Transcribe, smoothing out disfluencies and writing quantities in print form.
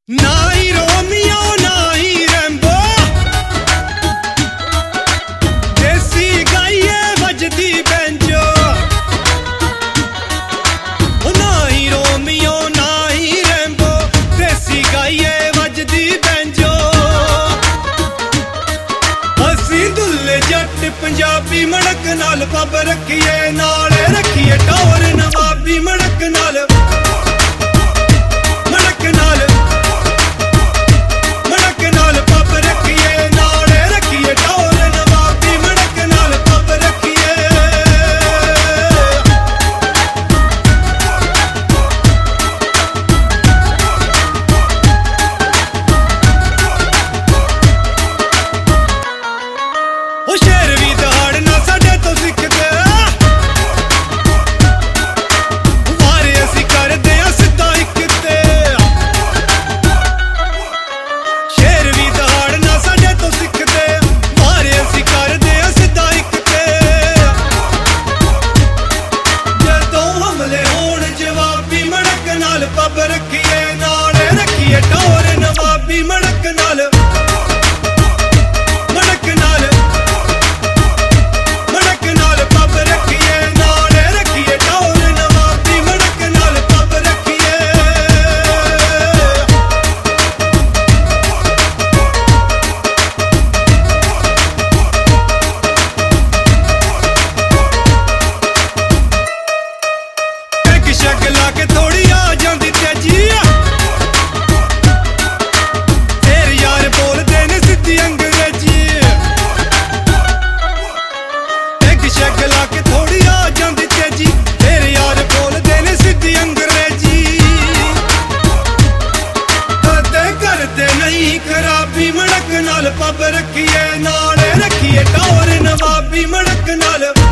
ना ही रोमियो ना ही रैम्बो, देसी गाइए बजदी बैंजो। ना ही रोमियो ना ही रैम्बो, देसी गाइए बजदी बैंजो। असी दुल्ले जट पंजाबी मड़क नाल पब रखिए, नाल रखिए टौर नवाबी मड़क नाल। पब रखिए नाल रखिए टौर नवाबी मड़क नाल। मड़क नाल पब रखिए, नाल रखिए टौर नवाबी मड़क नाल पब रखिए। पैग शैग ला के थोड़ी आ जांदी तेजी, तेरे यार बोलदे ने सिद्धी अंग्रेजी। पैग शैग ला के थोड़ी आ जांदी तेजी, तेरे यार बोलदे ने सिद्धी अंग्रेजी। कदे करदे नहीं खराबी मड़क नाल पब रखिए, नाल रखिए टौर नवाबी मड़क नाल।